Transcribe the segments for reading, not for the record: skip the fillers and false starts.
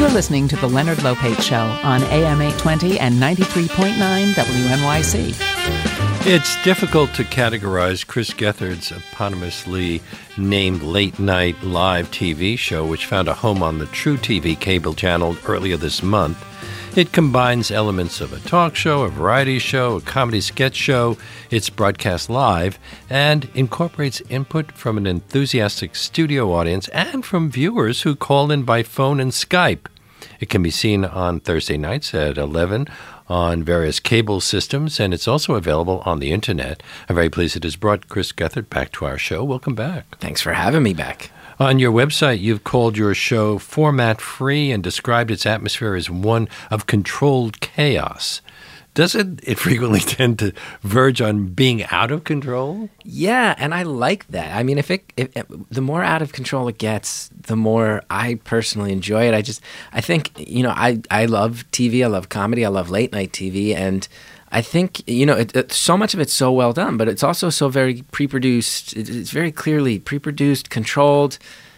You're listening to The Leonard Lopate Show on AM 820 and 93.9 WNYC. It's difficult to categorize Chris Gethard's eponymously named late-night live TV show, which found a home on the True TV cable channel earlier this month. It combines elements of a talk show, a variety show, a comedy sketch show. It's broadcast live and incorporates input from an enthusiastic studio audience and from viewers who call in by phone and Skype. It can be seen on Thursday nights at 11 on various cable systems, and it's also available on the Internet. I'm very pleased it has brought Chris Gethard back to our show. Welcome back. Thanks for having me back. On your website, you've called your show format-free and described its atmosphere as one of controlled chaos. Doesn't it frequently tend to verge on being out of control? Yeah, and I like that. I mean, if the more out of control it gets, the more I personally enjoy it. I think, I love TV, I love comedy, I love late night TV, and I think, so much of it's so well done, but it's also so very pre-produced. It's very clearly pre-produced, controlled.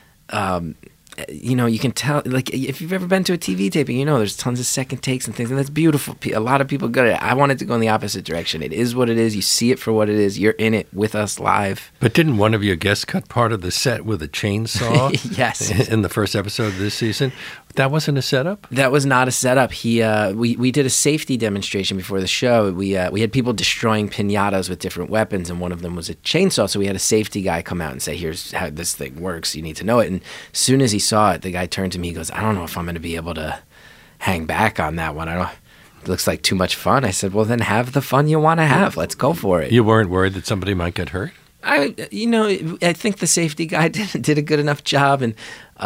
You can tell, like, if you've ever been to a TV taping, there's tons of second takes and things, and that's beautiful. A lot of people go at it. I wanted to go in the opposite direction. It is what it is. You see it for what it is. You're in it with us live. But didn't one of your guests cut part of the set with a chainsaw? Yes. In the first episode of this season? That wasn't a setup? That was not a setup. We did a safety demonstration before the show. We had people destroying piñatas with different weapons, and one of them was a chainsaw. So we had a safety guy come out and say, "Here's how this thing works. You need to know it." And as soon as he saw it, the guy turned to me. He goes, "I don't know if I'm going to be able to hang back on that one. It looks like too much fun." I said, "Well, then have the fun you want to have. Let's go for it." You weren't worried that somebody might get hurt? I think the safety guy did a good enough job, and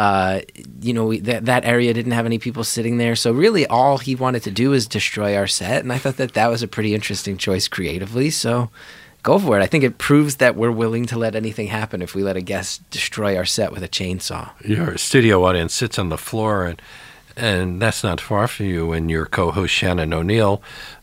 that area didn't have any people sitting there. So really, all he wanted to do was destroy our set, and I thought that was a pretty interesting choice creatively. So go for it. I think it proves that we're willing to let anything happen if we let a guest destroy our set with a chainsaw. Your studio audience sits on the floor, and that's not far from you and your co-host Shannon O'Neill.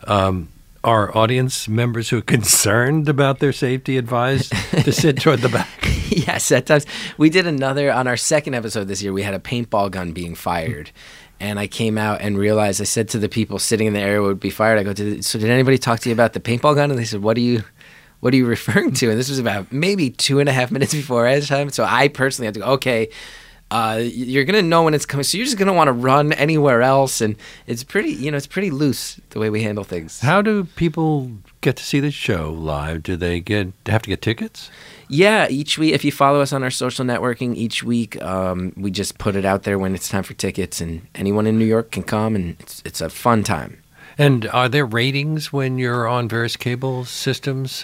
Are audience members who are concerned about their safety advised to sit toward the back? Yes, at times. We did another, on our second episode this year, we had a paintball gun being fired. And I came out and realized, I said to the people sitting in the area where it would be fired, I go, "So did anybody talk to you about the paintball gun?" And they said, What are you referring to? And this was about maybe 2.5 minutes before edge time. So I personally had to go, okay, you're going to know when it's coming. So you're just going to want to run anywhere else. And it's it's pretty loose the way we handle things. How do people get to see the show live? Do they have to get tickets? Yeah, each week, if you follow us on our social networking, each week we just put it out there when it's time for tickets, and anyone in New York can come, and it's a fun time. And are there ratings when you're on various cable systems?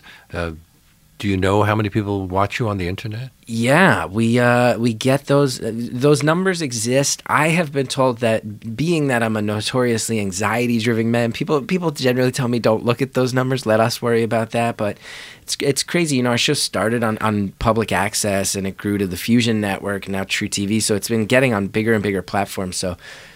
Do you know how many people watch you on the Internet? Yeah, we get those. Those numbers exist. I have been told that, being that I'm a notoriously anxiety-driven man, people generally tell me don't look at those numbers. Let us worry about that. But it's crazy. Our show started on public access, and it grew to the Fusion Network, and now True TV. So it's been getting on bigger and bigger platforms. So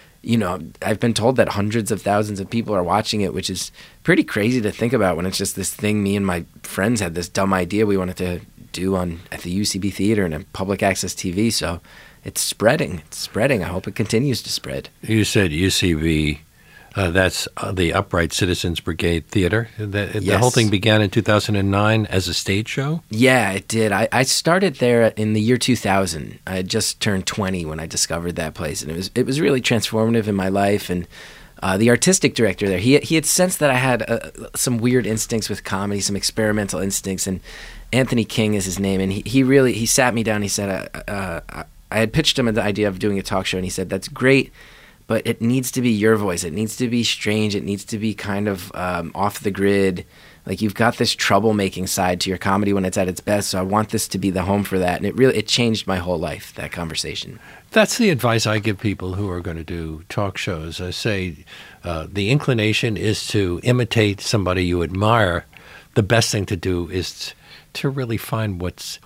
I've been told that hundreds of thousands of people are watching it, which is pretty crazy to think about when it's just this thing me and my friends had this dumb idea we wanted to do at the UCB Theater and in public access TV. So it's spreading. I hope it continues to spread. You said UCB. That's the Upright Citizens Brigade Theater. The whole thing began in 2009 as a stage show? Yeah, it did. I started there in the year 2000. I had just turned 20 when I discovered that place, and it was really transformative in my life. And the artistic director there, he had sensed that I had some weird instincts with comedy, some experimental instincts, and Anthony King is his name. And he sat me down. He said, I had pitched him the idea of doing a talk show, and he said, "That's great, but it needs to be your voice. It needs to be strange. It needs to be kind of off the grid. Like, you've got this troublemaking side to your comedy when it's at its best, so I want this to be the home for that." And it changed my whole life, that conversation. That's the advice I give people who are going to do talk shows. I say the inclination is to imitate somebody you admire. The best thing to do is to really find what's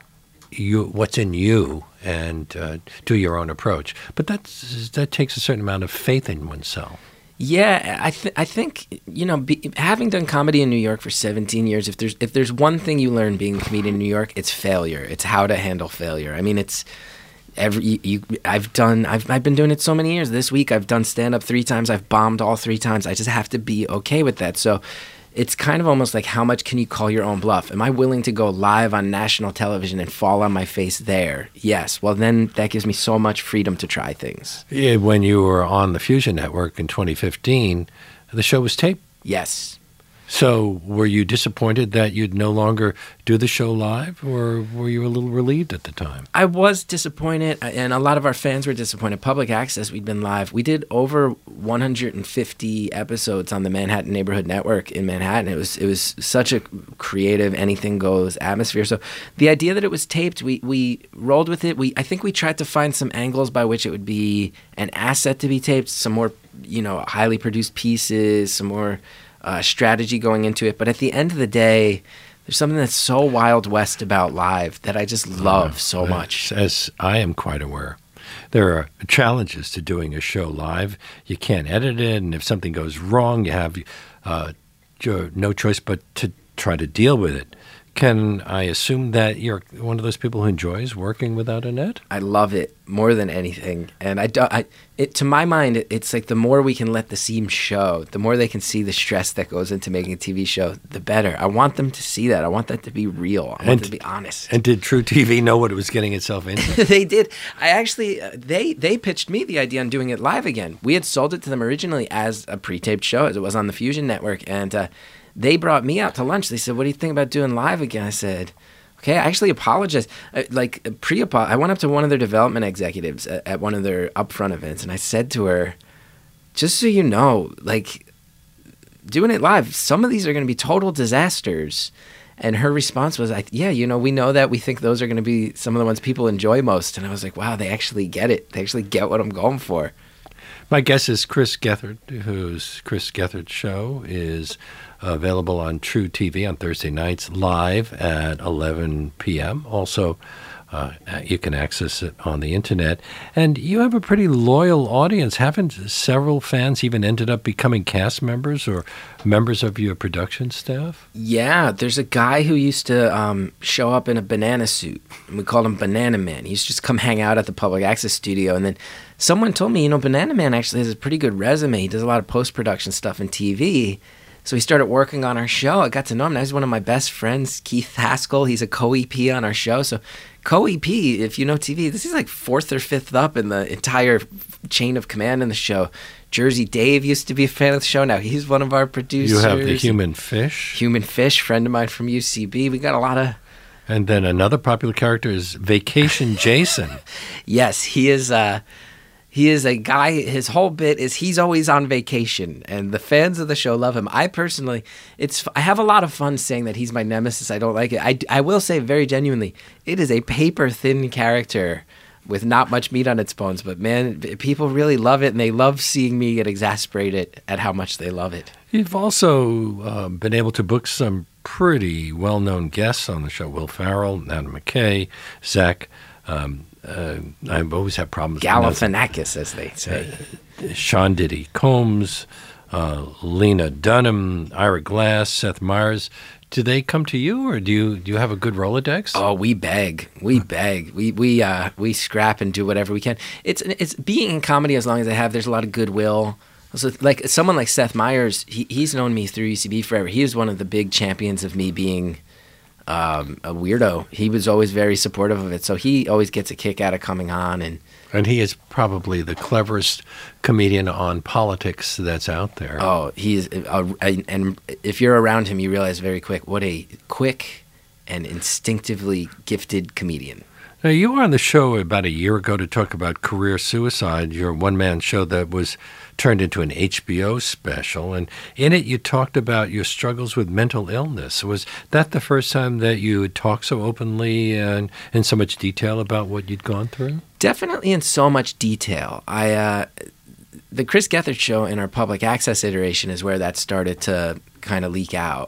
in you and do your own approach. But that takes a certain amount of faith in oneself. Yeah, I think having done comedy in New York for 17 years, if there's one thing you learn being a comedian in New York, it's failure. It's how to handle failure. I mean, I've been doing it so many years. This week I've done stand-up 3 times. I've bombed all 3 times. I just have to be okay with that. So it's kind of almost like, how much can you call your own bluff? Am I willing to go live on national television and fall on my face there? Yes. Well, then that gives me so much freedom to try things. Yeah, when you were on the Fusion Network in 2015, the show was taped. Yes. So were you disappointed that you'd no longer do the show live, or were you a little relieved at the time? I was disappointed, and a lot of our fans were disappointed. Public Access, we'd been live. We did over 150 episodes on the Manhattan Neighborhood Network in Manhattan. It was such a creative, anything goes atmosphere. So the idea that it was taped, we rolled with it. I think we tried to find some angles by which it would be an asset to be taped, some more, highly produced pieces, some more strategy going into it. But at the end of the day, there's something that's so Wild West about live that I just love so much. As I am quite aware, there are challenges to doing a show live. You can't edit it, and if something goes wrong, you have no choice but to try to deal with it. Can I assume that you're one of those people who enjoys working without a net? I love it more than anything. And to my mind, it's like the more we can let the seam show, the more they can see the stress that goes into making a TV show, the better. I want them to see that. I want that to be real. I want them to be honest. And did True TV know what it was getting itself into? They did. I actually, they pitched me the idea on doing it live again. We had sold it to them originally as a pre-taped show, as it was on the Fusion Network. And they brought me out to lunch. They said, "What do you think about doing live again?" I said, "Okay." I actually apologized. I went up to one of their development executives at one of their upfront events, and I said to her, "Just so you know, doing it live, some of these are going to be total disasters." And her response was, we know that. We think those are going to be some of the ones people enjoy most. And I was like, wow, they actually get it. They actually get what I'm going for. My guess is Chris Gethard, whose Chris Gethard show is available on True TV on Thursday nights live at 11 p.m. Also, you can access it on the internet. And you have a pretty loyal audience. Haven't several fans even ended up becoming cast members or members of your production staff? Yeah, there's a guy who used to show up in a banana suit, and we called him Banana Man. He used to just come hang out at the Public Access studio, and then someone told me, Banana Man actually has a pretty good resume. He does a lot of post-production stuff in TV. So he started working on our show. I got to know him. Now he's one of my best friends, Keith Haskell. He's a co-EP on our show. So co-EP, if you know TV, this is like 4th or 5th up in the entire chain of command in the show. Jersey Dave used to be a fan of the show. Now he's one of our producers. You have the Human Fish. Human Fish, friend of mine from UCB. We got a lot of... And then another popular character is Vacation Jason. Yes, he is... He is a guy, his whole bit is he's always on vacation, and the fans of the show love him. I personally, I have a lot of fun saying that he's my nemesis. I don't like it. I will say very genuinely, it is a paper-thin character with not much meat on its bones, but man, people really love it, and they love seeing me get exasperated at how much they love it. You've also been able to book some pretty well-known guests on the show. Will Ferrell, Adam McKay, Zach... I always have problems. Galifianakis, as they say. Sean Diddy Combs, Lena Dunham, Ira Glass, Seth Meyers. Do they come to you, or do you have a good Rolodex? Oh, we beg. We scrap and do whatever we can. It's being in comedy as long as I have. There's a lot of goodwill. So, like someone like Seth Meyers, he's known me through UCB forever. He was one of the big champions of me being a weirdo. He was always very supportive of it, so he always gets a kick out of coming on. And he is probably the cleverest comedian on politics that's out there. Oh, he's and if you're around him, you realize very quick what a quick and instinctively gifted comedian. Now, you were on the show about a year ago to talk about career suicide, your one-man show that was turned into an HBO special. And in it, you talked about your struggles with mental illness. Was that the first time that you would talk so openly and in so much detail about what you'd gone through? Definitely in so much detail. The Chris Gethard show in our Public Access iteration is where that started to kind of leak out.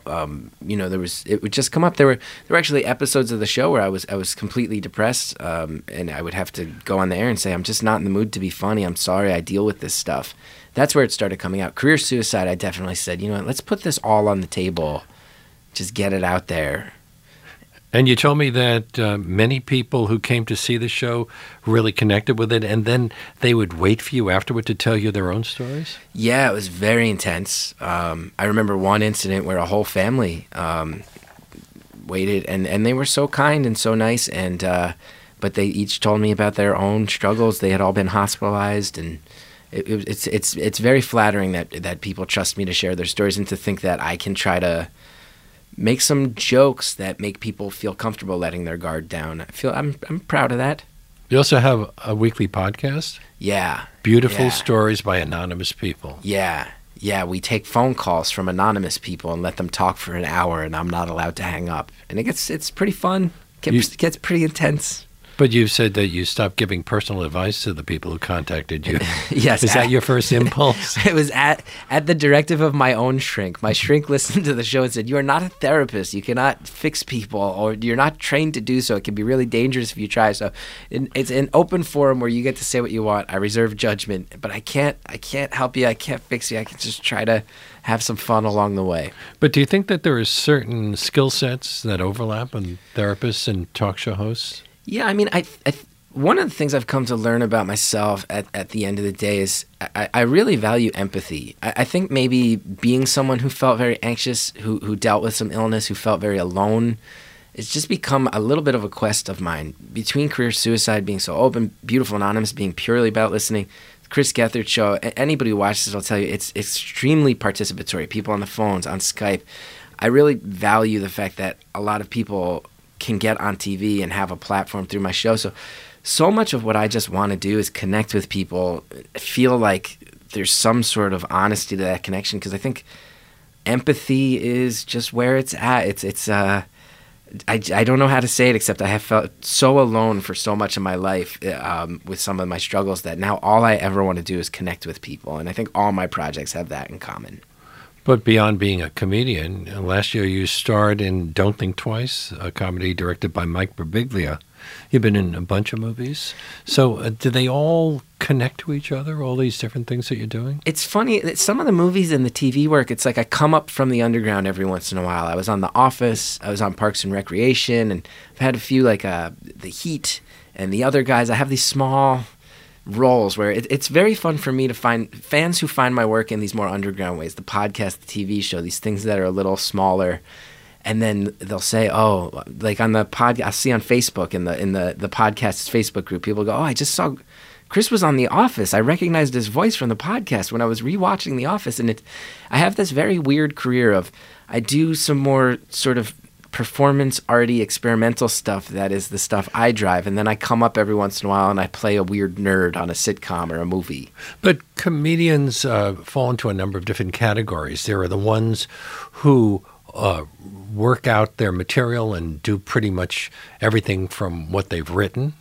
It would just come up. There were actually episodes of the show where I was completely depressed, and I would have to go on the air and say, I'm just not in the mood to be funny. I'm sorry. I deal with this stuff. That's where it started coming out. Career suicide, I definitely said, let's put this all on the table. Just get it out there. And you told me that many people who came to see the show really connected with it, and then they would wait for you afterward to tell you their own stories? Yeah, it was very intense. I remember one incident where a whole family waited, and they were so kind and so nice, and but they each told me about their own struggles. They had all been hospitalized, and it's very flattering that people trust me to share their stories and to think that I can try to make some jokes that make people feel comfortable letting their guard down. I'm proud of that. You also have a weekly podcast? Yeah. Beautiful stories by anonymous people. Yeah. Yeah, we take phone calls from anonymous people and let them talk for an hour, and I'm not allowed to hang up. And it's pretty fun. It gets pretty intense. But you said that you stopped giving personal advice to the people who contacted you. Yes. Is that your first impulse? It was at the directive of my own shrink. My shrink listened to the show and said, "You are not a therapist. You cannot fix people, or you're not trained to do so. It can be really dangerous if you try." So it's an open forum where you get to say what you want. I reserve judgment, but I can't help you. I can't fix you. I can just try to have some fun along the way. But do you think that there are certain skill sets that overlap in therapists and talk show hosts? Yeah, I mean, I one of the things I've come to learn about myself at the end of the day is I really value empathy. I think maybe being someone who felt very anxious, who dealt with some illness, who felt very alone, it's just become a little bit of a quest of mine. Between Career Suicide being so open, Beautiful Anonymous being purely about listening, Chris Gethard show, anybody who watches this will tell you it's extremely participatory. People on the phones, on Skype. I really value the fact that a lot of people can get on TV and have a platform through my show. So much of what I just want to do is connect with people, feel like there's some sort of honesty to that connection, because I think empathy is just where it's at. I don't know how to say it, except I have felt so alone for so much of my life with some of my struggles that now all I ever want to do is connect with people. And I think all my projects have that in common. But beyond being a comedian, last year you starred in Don't Think Twice, a comedy directed by Mike Birbiglia. You've been in a bunch of movies. So do they all connect to each other, all these different things that you're doing? It's funny that some of the movies and the TV work, it's like I come up from the underground every once in a while. I was on The Office. I was on Parks and Recreation. And I've had a few like The Heat and the other guys. I have these small roles where it's very fun for me to find fans who find my work in these more underground ways, the podcast, the TV show, these things that are a little smaller. And then they'll say, oh, like on the podcast, I'll see on Facebook in the podcast's Facebook group, people go, oh, I just saw Chris was on The Office. I recognized his voice from the podcast when I was rewatching The Office. And I have this very weird career of I do some more sort of performance arty experimental stuff that is the stuff I drive, and then I come up every once in a while and I play a weird nerd on a sitcom or a movie. But comedians fall into a number of different categories. There are the ones who work out their material and do pretty much everything from what they've written,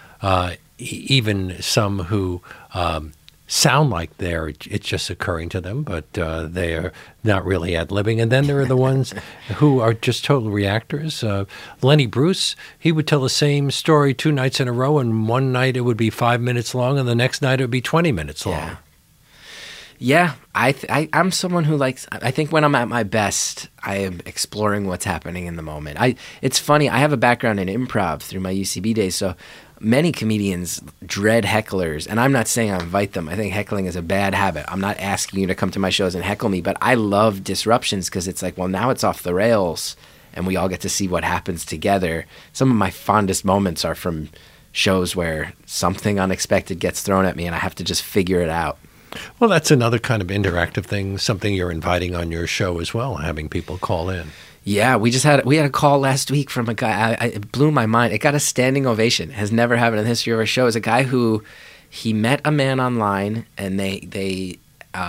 even some who sound like it's just occurring to them, but they are not really ad-libbing. And then there are the ones who are just total reactors. Lenny Bruce, he would tell the same story 2 nights in a row, and one night it would be 5 minutes long, and the next night it would be 20 minutes long. Yeah, I'm someone who likes, I think when I'm at my best, I am exploring what's happening in the moment. It's funny, I have a background in improv through my UCB days, so many comedians dread hecklers, and I'm not saying I invite them. I think heckling is a bad habit. I'm not asking you to come to my shows and heckle me, but I love disruptions because it's like, well, now it's off the rails, and we all get to see what happens together. Some of my fondest moments are from shows where something unexpected gets thrown at me, and I have to just figure it out. Well, that's another kind of interactive thing, something you're inviting on your show as well, having people call in. Yeah, we had a call last week from a guy. It blew my mind. It got a standing ovation. It has never happened in the history of our show. It's a guy who he met a man online, and they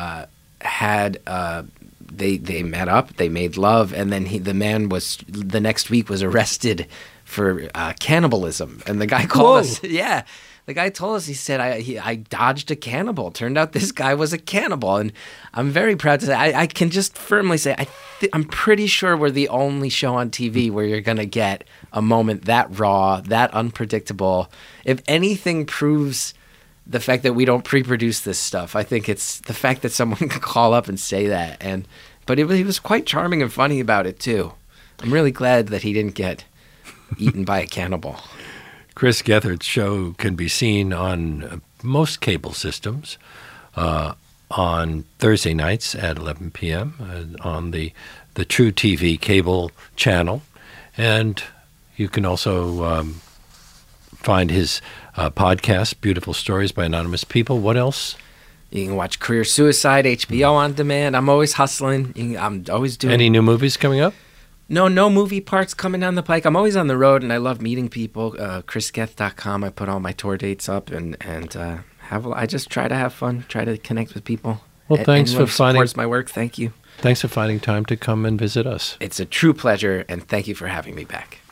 met up. They made love, and then the man was the next week was arrested for cannibalism. And the guy called us. Yeah. The guy told us, he said, I dodged a cannibal. Turned out this guy was a cannibal. And I'm very proud to say, I can just firmly say, I'm pretty sure we're the only show on TV where you're going to get a moment that raw, that unpredictable. If anything proves the fact that we don't pre-produce this stuff, I think it's the fact that someone can call up and say that. But he was quite charming and funny about it, too. I'm really glad that he didn't get eaten by a cannibal. Chris Gethard's show can be seen on most cable systems on Thursday nights at 11 p.m. On the True TV cable channel. And you can also find his podcast, Beautiful Stories by Anonymous People. What else? You can watch Career Suicide, HBO on demand. I'm always hustling. I'm always doing... Any new movies coming up? No movie parts coming down the pike. I'm always on the road, and I love meeting people. ChrisGeth.com. I put all my tour dates up, and I just try to have fun, try to connect with people. Well, thanks for finding... supports my work. Thank you. Thanks for finding time to come and visit us. It's a true pleasure, and thank you for having me back.